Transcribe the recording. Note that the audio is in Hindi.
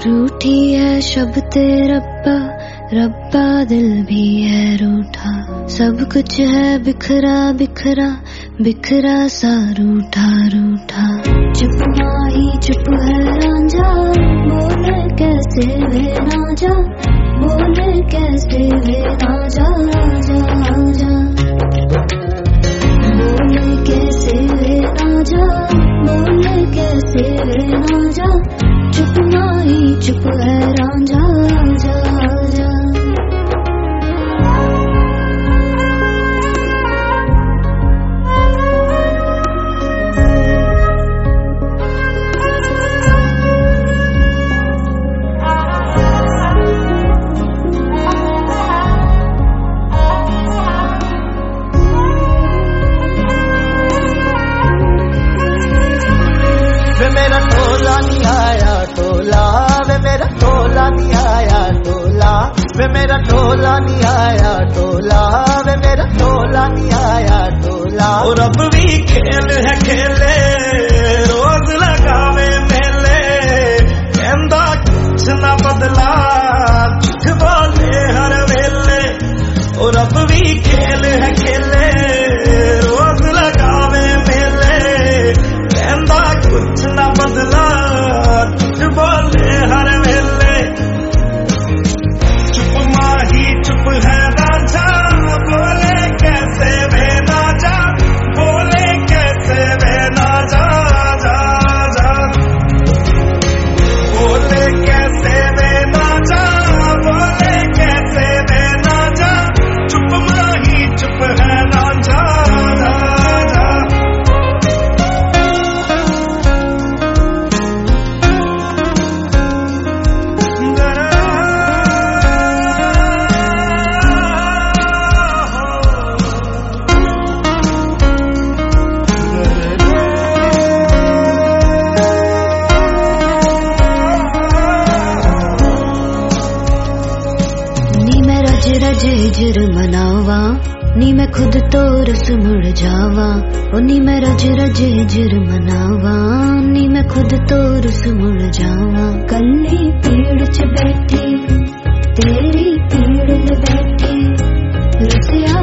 रूठी है शब्द रब्बा, रब्बा दिल भी है रूठा। सब कुछ है बिखरा बिखरा, बिखरा सा रूठा रूठा। चुप माही चुप है रांझा, बोले कैसे वे राजा, बोले कैसे वे राजा राजा राजा। बोले कैसे वे राजा, बोले कैसे वे राजा। चुप माही चुप है रांझा राजा राजा। वे मेरा टोला नहीं आया टोला, वे मेरा टोला नहीं आया टोला, वे मेरा टोला नहीं आया टोला, वे मेरा टोला नहीं आया टोला। और अब भी खेल है खेले, रोज लगावे मेले, कहंदा कुछ ना बदला, झूठ बोले हर वेले। और अब भी खेल है खेले, रोज लगावे मेले, कहंदा कुछ ना बदला, झूठ बोले हर वेले। चुप माही चुप है राजा, बोले कैसे वे राजा, बोले कैसे वे राजा जा जा। बोले कैसे वे राजा, बोले कैसे वे राजा। चुप माही चुप है राजा राजा। रज हिजर मनावा, नी मैं खुद तो रस मुड़ जावा। ओ नी मैं रज रज हिजर मनावा, नी मैं खुद तो रस मुड़ जावा। कल्ली पीड़ च बैठी, तेरी पीड़ में बैठी, रसिया